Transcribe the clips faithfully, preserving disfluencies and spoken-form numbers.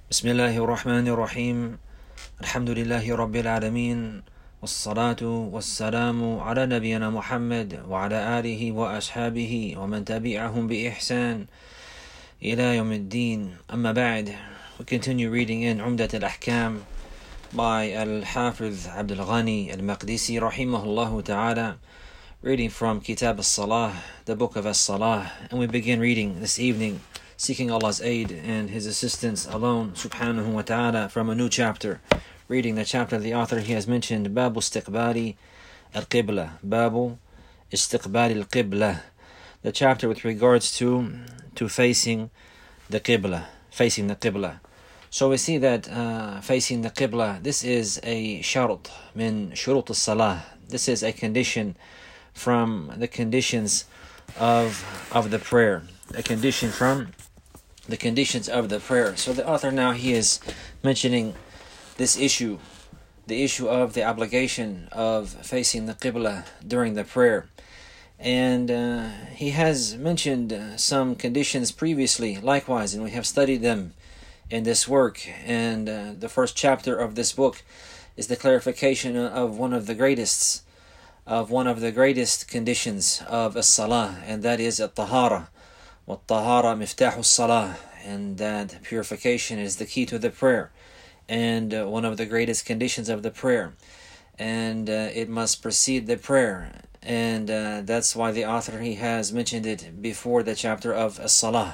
بسم الله الرحمن الرحيم الحمد لله رب العالمين والصلاة والسلام على نبينا محمد وعلى آله وأصحابه ومن تبعهم بإحسان إلى يوم الدين. أما بعد, we continue reading in Umdat al-Ahkam by Al-Hafiz Abdul Ghani al-Maqdisi rahimahullah ta'ala, reading from Kitab al-Salah, the book of al-Salah, and we begin reading this evening seeking Allah's aid and His assistance alone, subhanahu wa ta'ala, from a new chapter. Reading the chapter the author he has mentioned, Babu Istiqbali al-Qibla. Babu Istiqbali al-Qibla. The chapter with regards to to facing the Qibla. Facing the Qibla. So we see that uh, facing the Qibla, this is a shart min shurut al-Salah. This is a condition from the conditions of of the prayer. A condition from the conditions of the prayer. So the author now, he is mentioning this issue, the issue of the obligation of facing the Qibla during the prayer. And uh, he has mentioned uh, some conditions previously, likewise, and we have studied them in this work. And uh, the first chapter of this book is the clarification of one of the greatest, of one of the greatest conditions of as-salah, and that is at-tahara. وَالطَّهَارَ مِفْتَاحُ الصَّلَاةِ, and that purification is the key to the prayer, and uh, one of the greatest conditions of the prayer, and uh, it must precede the prayer, and uh, that's why the author, he has mentioned it before the chapter of as-salah.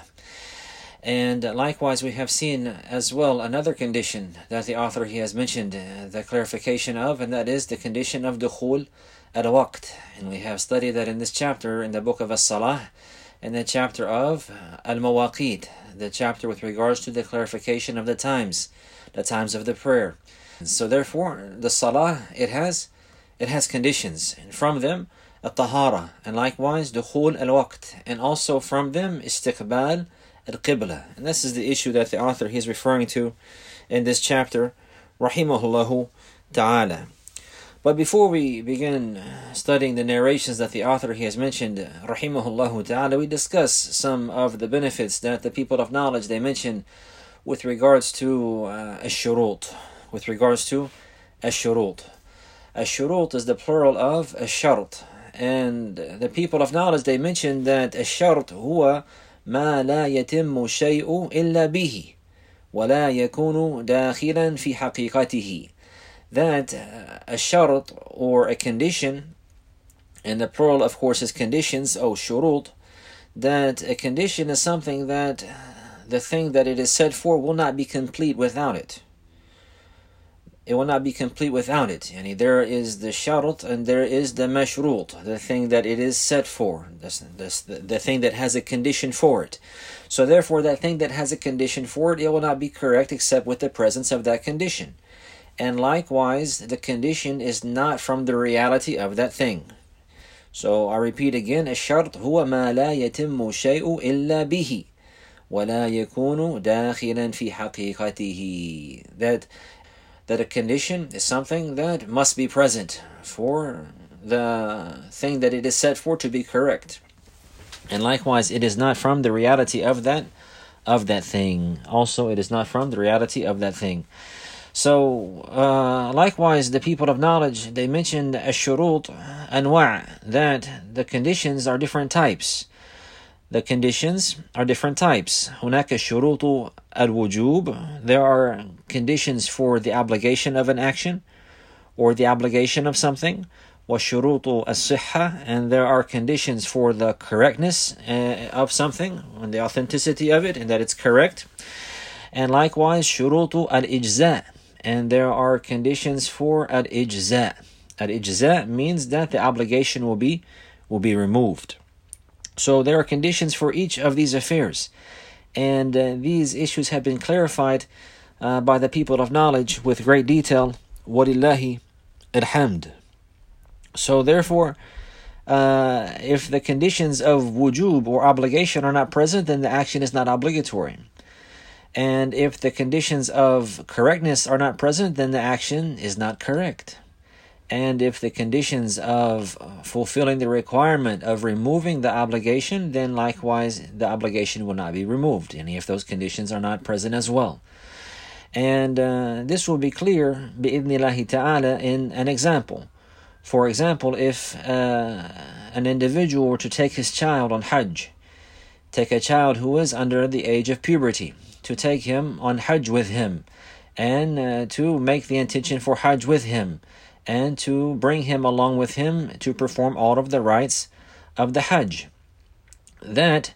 And uh, likewise, we have seen as well another condition that the author, he has mentioned uh, the clarification of, and that is the condition of dukhul al-waqt, and we have studied that in this chapter in the book of as-salah, in the chapter of Al-Mawaqit, the chapter with regards to the clarification of the times, the times of the prayer. So therefore, the Salah, it has it has conditions, and from them, At-Tahara, and likewise, Dukhul al-Waqt, and also from them, Istiqbal al-Qibla. And this is the issue that the author, he is referring to in this chapter, Rahimahullahu Ta'ala. But before we begin studying the narrations that the author, he has mentioned, rahimahullah ta'ala, we discuss some of the benefits that the people of knowledge, they mention with regards to uh, ash-shurut, with regards to ash-shurut. Ash-shurut is the plural of ash-shart, and the people of knowledge, they mention that ash-shart huwa ma la yatimmu shay'u illa bihi wa la yakunu dakhilan fi haqiqatihi. That uh, a shart, or a condition, and the plural of course is conditions, oh shurut, that a condition is something that the thing that it is set for will not be complete without it. It will not be complete without it. Yani there is the shart and there is the mashrut, the thing that it is set for, that's, that's the, the thing that has a condition for it. So therefore that thing that has a condition for it, it will not be correct except with the presence of that condition. And likewise, the condition is not from the reality of that thing. So I repeat again, الشرط هو ما لا يتم شيء إلا به ولا يكون داخلا في حقيقته. That that a condition is something that must be present for the thing that it is set for to be correct. And likewise, it is not from the reality of that of that thing. Also, it is not from the reality of that thing. So, uh, likewise, the people of knowledge, they mentioned ash-shurut anwa', that the conditions are different types. The conditions are different types. هناك شروط الوجوب. There are conditions for the obligation of an action or the obligation of something. وشروط الصحة, and there are conditions for the correctness uh, of something and the authenticity of it and that it's correct. And likewise, شروط الإجزاء. And there are conditions for al-ijza. Al-ijza means that the obligation will be will be removed. So there are conditions for each of these affairs. And uh, these issues have been clarified uh, by the people of knowledge with great detail. Walillahi alhamd. So therefore, uh, if the conditions of wujub or obligation are not present, then the action is not obligatory. And if the conditions of correctness are not present, then the action is not correct. And if the conditions of fulfilling the requirement of removing the obligation, then likewise the obligation will not be removed, and if those conditions are not present as well. And uh, this will be clear, bi'idhnillahi ta'ala, in an example. For example, if uh, an individual were to take his child on Hajj, take a child who is under the age of puberty, to take him on Hajj with him, and uh, to make the intention for Hajj with him, and to bring him along with him to perform all of the rites of the Hajj. That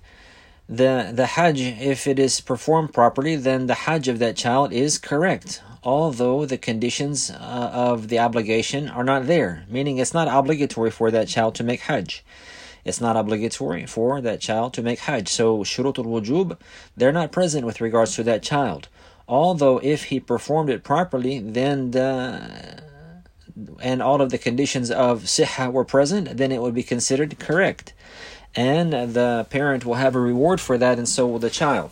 the, the Hajj, if it is performed properly, then the Hajj of that child is correct, although the conditions uh, of the obligation are not there, meaning it's not obligatory for that child to make Hajj. It's not obligatory for that child to make Hajj. So, shurut al-wujub, they're not present with regards to that child. Although if he performed it properly, then the, and all of the conditions of sihha were present, then it would be considered correct. And the parent will have a reward for that, and so will the child,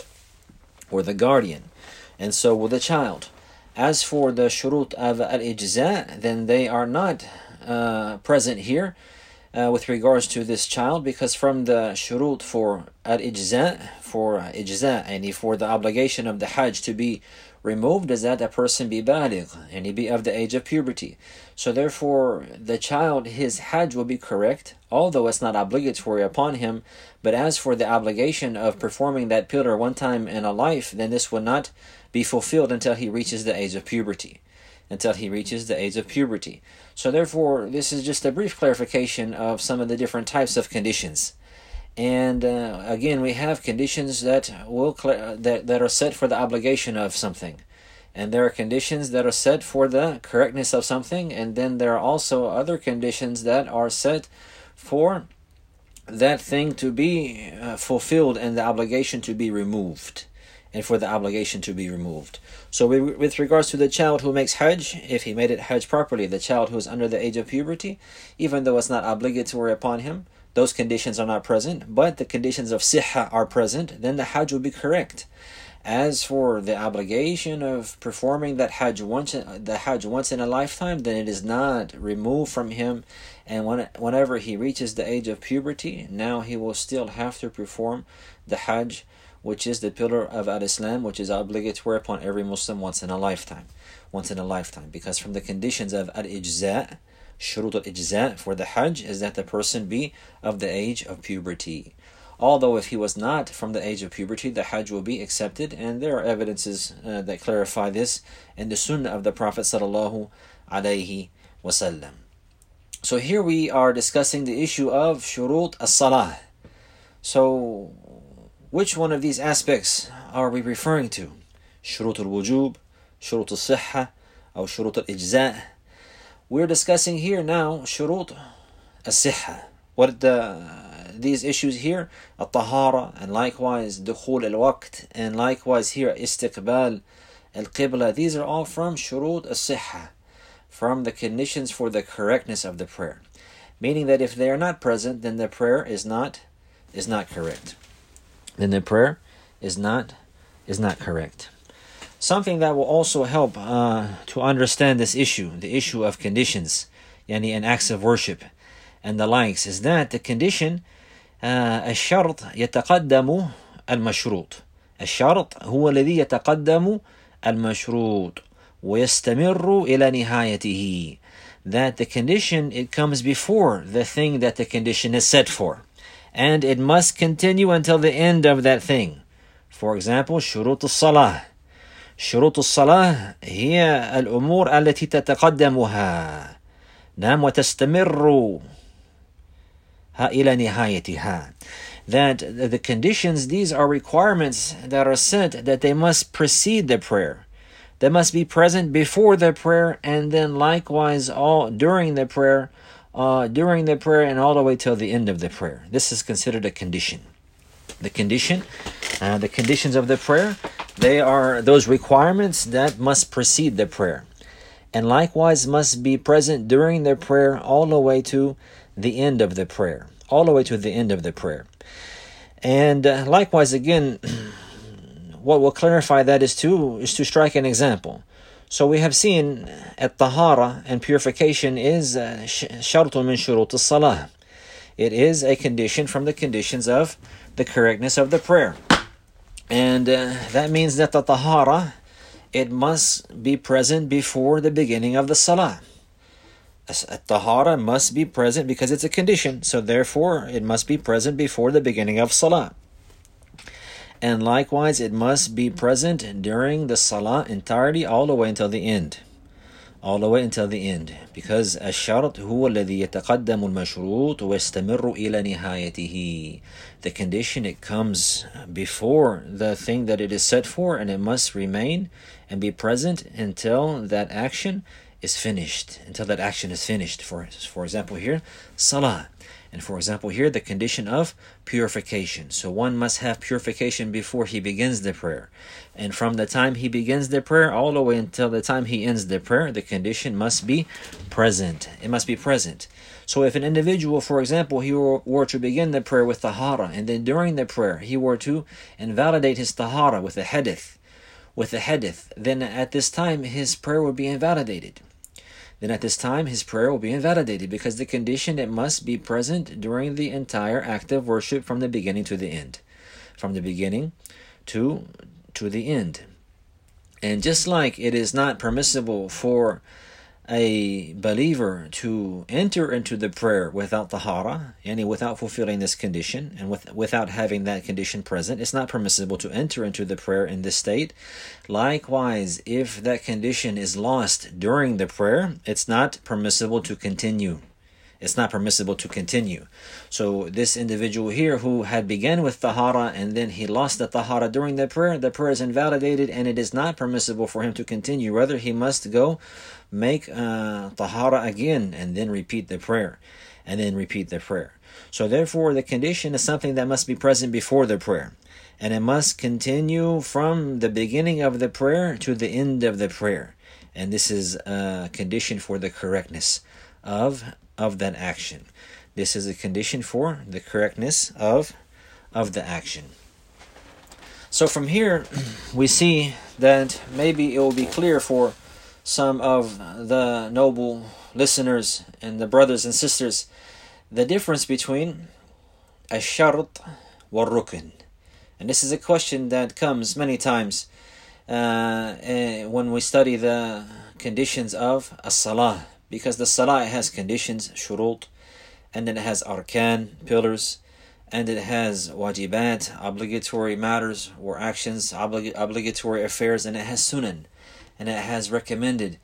or the guardian, and so will the child. As for the shurut of al-ijza, then they are not uh, present here uh, with regards to this child, because from the shurut for al-ijza, for ijza, and for the obligation of the hajj to be removed, is that a person be baligh, and he be of the age of puberty. So therefore, the child, his hajj will be correct, although it's not obligatory upon him. But as for the obligation of performing that pillar one time in a life, then this will not be fulfilled until he reaches the age of puberty. Until he reaches the age of puberty. So therefore, this is just a brief clarification of some of the different types of conditions. And uh, again, we have conditions that will cl- that, that are set for the obligation of something. And there are conditions that are set for the correctness of something. And then there are also other conditions that are set for that thing to be uh, fulfilled and the obligation to be removed. And for the obligation to be removed. So we, with regards to the child who makes Hajj, if he made it Hajj properly, the child who is under the age of puberty, even though it's not obligatory upon him, those conditions are not present, but the conditions of sihha are present, then the Hajj will be correct. As for the obligation of performing that Hajj once, the Hajj once in a lifetime, then it is not removed from him. And when, whenever he reaches the age of puberty, now he will still have to perform the Hajj, which is the pillar of al-Islam, which is obligatory upon every Muslim once in a lifetime. Once in a lifetime. Because from the conditions of al-Ijza', shurut al-Ijza' for the Hajj, is that the person be of the age of puberty. Although if he was not from the age of puberty, the Hajj will be accepted, and there are evidences uh, that clarify this in the Sunnah of the Prophet sallallahu alaihi wasallam. So here we are discussing the issue of shurut as-salah. So, which one of these aspects are we referring to? Shurut al-wujub, shurut al-sihha, or shurut al-ijza'? We're discussing here now shurut al-sihha. What the these issues here, al-tahara, and likewise dukhul al-waqt, and likewise here istiqbal al-qibla. These are all from shurut al-sihha, from the conditions for the correctness of the prayer. Meaning that if they are not present, then the prayer is not is not correct. Then the prayer is not is not correct. Something that will also help uh, to understand this issue, the issue of conditions, yani and acts of worship, and the likes, is that the condition, الشرط يتقدم المشروط. الشرط هو الذي يتقدم المشروط ويستمر إلى نهايته. That the condition, it comes before the thing that the condition is set for, and it must continue until the end of that thing. For example, شروط الصلاة. شروط الصلاة هي الأمور التي تتقدمها نعم وتستمر إلى نهايتها. That the conditions, these are requirements that are set that they must precede the prayer. They must be present before the prayer, and then likewise all during the prayer, uh, during the prayer and all the way till the end of the prayer. This is considered a condition. The condition, uh, the conditions of the prayer, they are those requirements that must precede the prayer, and likewise must be present during the prayer all the way to the end of the prayer, all the way to the end of the prayer. And uh, likewise, again, what will clarify that is to is to strike an example. So we have seen at tahara, and purification is shartun min shurut as-salah. It is a condition from the conditions of the correctness of the prayer. And uh, that means that the tahara it must be present before the beginning of the salah. Tahara must be present because it's a condition, so therefore it must be present before the beginning of salah. And likewise, it must be present during the salah entirety, all the way until the end. All the way until the end. Because الشرط هو الذي يتقدم المشروط ويستمر إلى نهايته. The condition, it comes before the thing that it is set for, and it must remain and be present until that action is finished. Until that action is finished. For, for example here, salah. And for example here, the condition of purification. So one must have purification before he begins the prayer. And from the time he begins the prayer all the way until the time he ends the prayer, the condition must be present. It must be present. So if an individual, for example, he were, were to begin the prayer with tahara, and then during the prayer he were to invalidate his tahara with a hadith, with a hadith, then at this time his prayer would be invalidated. Then at this time his prayer will be invalidated, because the condition, it must be present during the entire act of worship from the beginning to the end. From the beginning to, to the end. And just like it is not permissible for a believer to enter into the prayer without tahara, and without fulfilling this condition, and with, without having that condition present, it's not permissible to enter into the prayer in this state. Likewise, if that condition is lost during the prayer, it's not permissible to continue. It's not permissible to continue. So this individual here who had begun with tahara and then he lost the tahara during the prayer, the prayer is invalidated, and it is not permissible for him to continue. Rather, he must go make uh, tahara again and then repeat the prayer. And then repeat the prayer. So therefore, the condition is something that must be present before the prayer. And it must continue from the beginning of the prayer to the end of the prayer. And this is a condition for the correctness of of that action. This is a condition for the correctness of of the action. So from here we see that maybe it will be clear for some of the noble listeners and the brothers and sisters the difference between ash-shart wal-rukn. And this is a question that comes many times uh, when we study the conditions of as-salah. Because the salah has conditions, shurut, and then it has arkan, pillars, and it has wajibat, obligatory matters or actions, oblig- obligatory affairs, and it has sunan, and it has recommended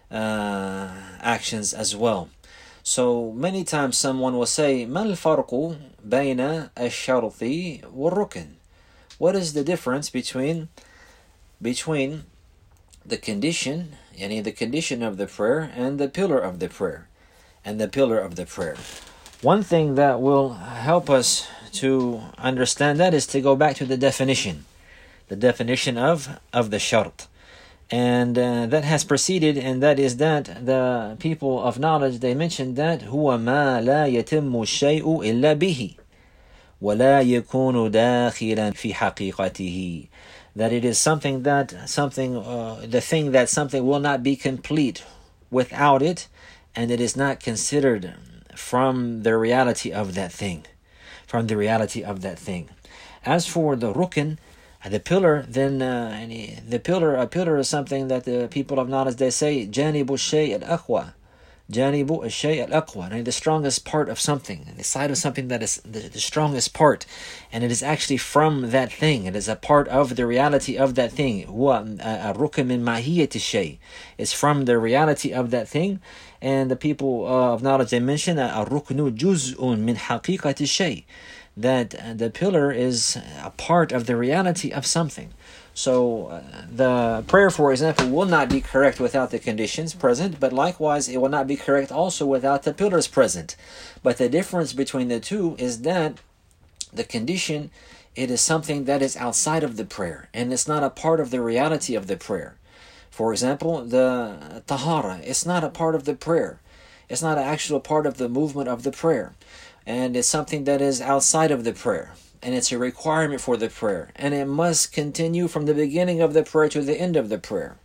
uh, actions as well. So many times someone will say, ما الفرق بين الشرط والركن? What is the difference between between the condition, yani the condition of the prayer, and the pillar of the prayer, and the pillar of the prayer? One thing that will help us to understand that is to go back to the definition, the definition of of the shart, and uh, that has preceded, and that is that the people of knowledge, they mentioned that هو ما لا يتم الشيء إلا به ولا يكون داخلا في حقيقته. That it is something that something uh, the thing that something will not be complete without it, and it is not considered from the reality of that thing, from the reality of that thing. As for the rukn, the pillar, then uh, the pillar, a pillar is something that the people of knowledge, they say janibu shay al-aqwa, janibu shay al-aqwa, the strongest part of something, the side of something that is the, the strongest part, and it is actually from that thing. It is a part of the reality of that thing. Huwa ar-rukn min mahiyati shay. It's from the reality of that thing. And the people uh, of knowledge, they mention that ar-ruknu juz'un min haqiqati shay, that the pillar is a part of the reality of something. So uh, the prayer, for example, will not be correct without the conditions present, but likewise it will not be correct also without the pillars present. But the difference between the two is that the condition, it is something that is outside of the prayer, and it's not a part of the reality of the prayer. For example, the tahara, it's not a part of the prayer. It's not an actual part of the movement of the prayer. And it's something that is outside of the prayer. And it's a requirement for the prayer. And it must continue from the beginning of the prayer to the end of the prayer.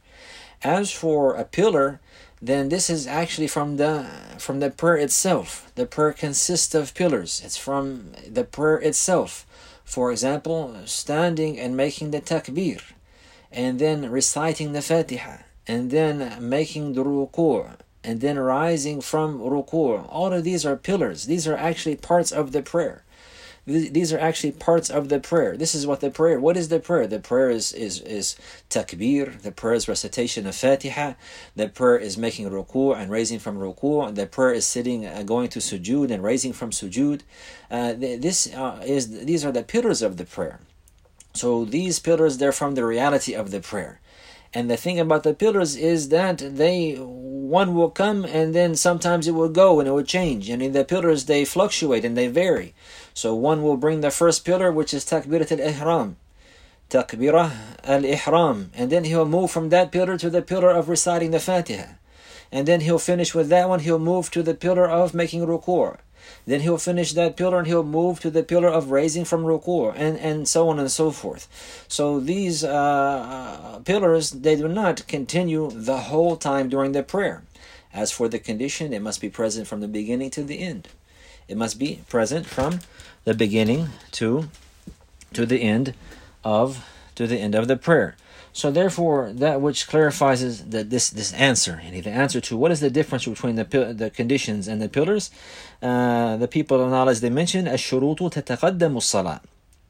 As for a pillar, then this is actually from the from the prayer itself. The prayer consists of pillars. It's from the prayer itself. For example, standing and making the takbir. and then reciting the Fatiha, and then making the ruku', and then rising from ruku'. All of these are pillars. These are actually parts of the prayer. These are actually parts of the prayer. This is what the prayer, what is the prayer? The prayer is, is, is takbir. The prayer is recitation of Fatiha. The prayer is making ruku' and raising from ruku'. The prayer is sitting, uh, going to sujood and raising from sujood. Uh, this uh, is, these are the pillars of the prayer. So these pillars, they're from the reality of the prayer. And the thing about the pillars is that they, one will come and then sometimes it will go and it will change. And in the pillars, they fluctuate and they vary. So one will bring the first pillar, which is Takbirat al-Ihram. Takbirah al-Ihram. And then he'll move from that pillar to the pillar of reciting the Fatiha. And then he'll finish with that one. He'll move to the pillar of making ruku'. Then he'll finish that pillar and he'll move to the pillar of raising from ruku', and, and so on and so forth. So these uh, pillars, they do not continue the whole time during the prayer. As for the condition, it must be present from the beginning to the end. It must be present from the beginning to to the end of to the end of the prayer. So therefore, that which clarifies that this this answer, and the answer to what is the difference between the the conditions and the pillars, uh, the people of knowledge, they mention الشروط تتقدم الصلاة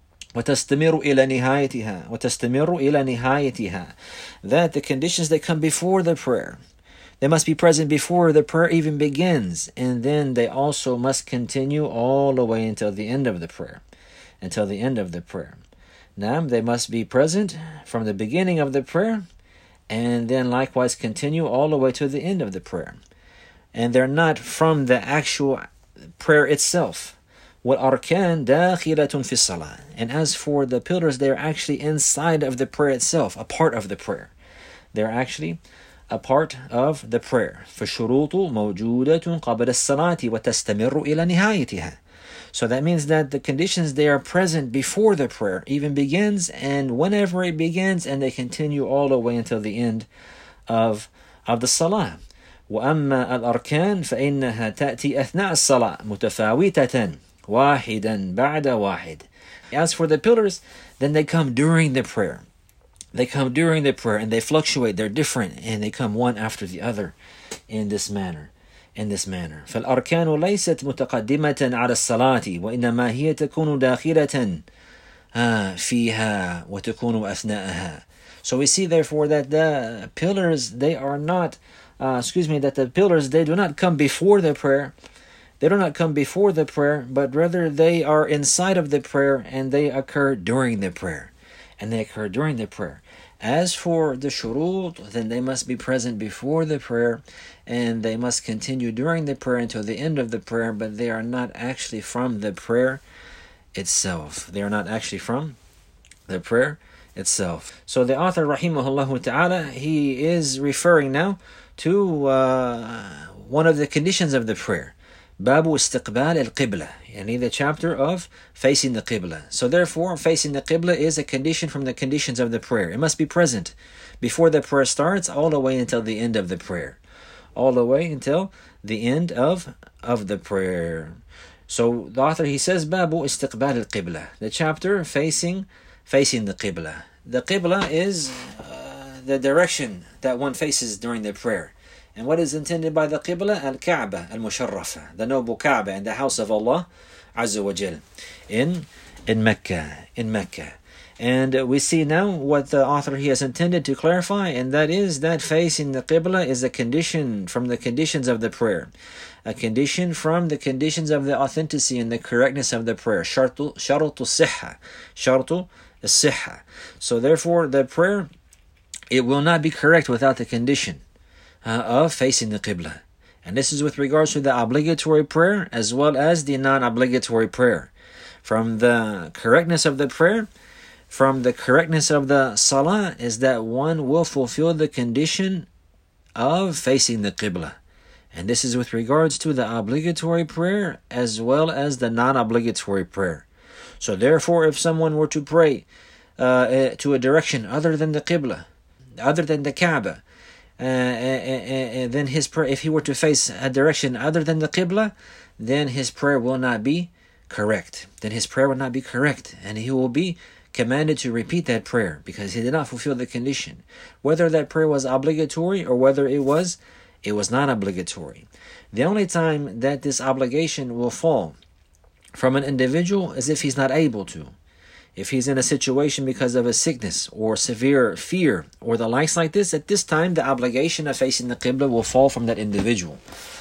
وتستمر إلى نهايتها وتستمر إلى نهايتها. That the conditions, they come before the prayer. They must be present before the prayer even begins, and then they also must continue all the way until the end of the prayer, until the end of the prayer. Now, they must be present from the beginning of the prayer, and then likewise continue all the way to the end of the prayer. And they're not from the actual prayer itself. وَالْأَرْكَانِ دَاخِلَةٌ فِي الصَّلَاةِ. And as for the pillars, they're actually inside of the prayer itself, a part of the prayer. They're actually a part of the prayer. فَالشُّرُوطُ مَوْجُودَةٌ قَبْلَ الصَّلَاةِ وَتَسْتَمِرُّ إِلَى نِهَايَتِهَا. So that means that the conditions, they are present before the prayer even begins, and whenever it begins, and they continue all the way until the end of, of the salah. وَأَمَّا الْأَرْكَانِ فَإِنَّهَا تَأْتِي أَثْنَاءَ الصَّلَاةِ مُتَفَاوِتَةً وَاحِدًا بَعْدَ وَاحِدٍ. As for the pillars, then they come during the prayer. They come during the prayer, and they fluctuate. They're different, and they come one after the other in this manner. In this manner. فالأركان ليست متقدمة على الصلاة وإنما هي تكون داخلة فيها وتكون أثناءها. So we see therefore that the pillars, they are not, uh, excuse me, that the pillars, they do not come before the prayer. They do not come before the prayer, but rather they are inside of the prayer, and they occur during the prayer. And they occur during the prayer. As for the shurut, then they must be present before the prayer, and they must continue during the prayer until the end of the prayer, but they are not actually from the prayer itself. They are not actually from the prayer itself. So the author, rahimahullah ta'ala, he is referring now to uh, one of the conditions of the prayer. Babu istiqbal al-qibla, yani the chapter of facing the qibla. So therefore, facing the qibla is a condition from the conditions of the prayer. It must be present before the prayer starts, all the way until the end of the prayer. All the way until the end of, of the prayer. So the author, he says, Babu istiqbal al-qibla, the chapter facing facing the qibla. The qibla is uh, the direction that one faces during the prayer. And what is intended by the Qibla? Al-Kaaba al-Musharrafa, the noble Kaaba in the house of Allah Azza wa Jal in, in Mecca. In Mecca. And uh, we see now what the author he has intended to clarify, and that is that facing the Qibla is a condition from the conditions of the prayer. A condition from the conditions of the authenticity and the correctness of the prayer. Shartu sihha. Shartu sihha. So therefore the prayer, it will not be correct without the condition Uh, of facing the Qibla. And this is with regards to the obligatory prayer as well as the non-obligatory prayer. From the correctness of the prayer, from the correctness of the Salah, is that one will fulfill the condition of facing the Qibla. And this is with regards to the obligatory prayer as well as the non-obligatory prayer. So therefore, if someone were to pray uh, to a direction other than the Qibla, other than the Kaaba, Uh, uh, uh, uh, then his prayer, if he were to face a direction other than the Qibla, then his prayer will not be correct. Then his prayer will not be correct, and he will be commanded to repeat that prayer because he did not fulfill the condition. Whether that prayer was obligatory or whether it was, it was not obligatory. The only time that this obligation will fall from an individual is if he's not able to. If he's in a situation because of a sickness or severe fear or the likes like this, at this time the obligation of facing the Qibla will fall from that individual.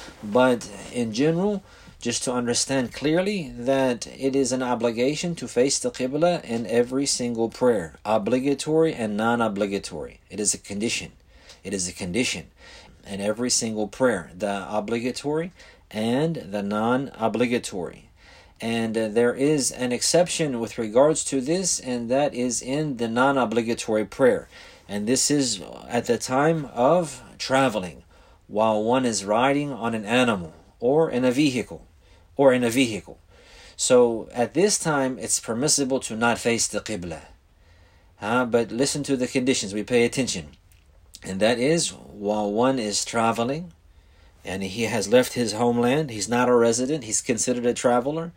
But in general, just to understand clearly that it is an obligation to face the Qibla in every single prayer, obligatory and non-obligatory. It is a condition. It is a condition in every single prayer, the obligatory and the non-obligatory. And uh, there is an exception with regards to this, and that is in the non-obligatory prayer. And this is at the time of traveling, while one is riding on an animal or in a vehicle, or in a vehicle. So at this time, it's permissible to not face the Qibla. Uh, but listen to the conditions, we pay attention. And that is while one is traveling, and he has left his homeland, he's not a resident, he's considered a traveler,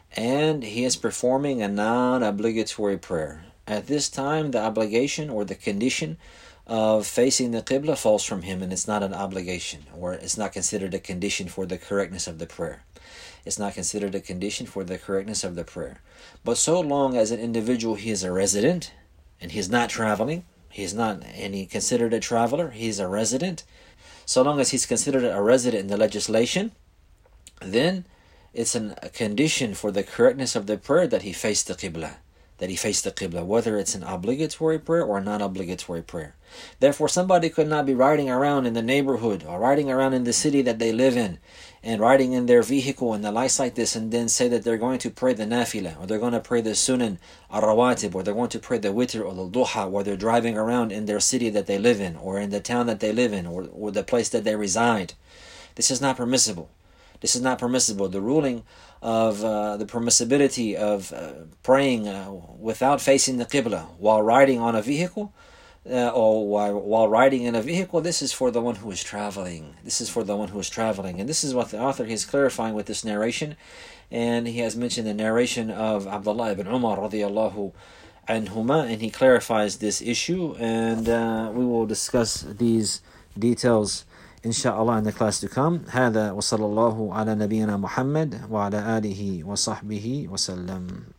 and he is performing a non-obligatory prayer. At this time, the obligation or the condition of facing the Qibla falls from him, and it's not an obligation, or it's not considered a condition for the correctness of the prayer. It's not considered a condition for the correctness of the prayer. But so long as an individual, he is a resident, and he's not traveling, he's not, and he considered a traveler, he's a resident, so long as he's considered a resident in the legislation, then it's an, a condition for the correctness of the prayer that he face the Qibla. That he face the Qibla, whether it's an obligatory prayer or a non-obligatory prayer. Therefore, somebody could not be riding around in the neighborhood or riding around in the city that they live in and riding in their vehicle and the likes like this and then say that they're going to pray the nafila or they're going to pray the sunan al-rawatib or they're going to pray the witr or the duha while they're driving around in their city that they live in or in the town that they live in or, or the place that they reside. This is not permissible. This is not permissible. The ruling of uh, the permissibility of uh, praying uh, without facing the Qibla while riding on a vehicle uh, or while, while riding in a vehicle, this is for the one who is traveling. This is for the one who is traveling. And this is what the author is clarifying with this narration. And he has mentioned the narration of Abdullah ibn Umar radiallahu anhuma, and he clarifies this issue. And uh, we will discuss these details inshallah in the class to come. هذا وصلى الله على نبينا محمد وعلى آله وصحبه وسلم.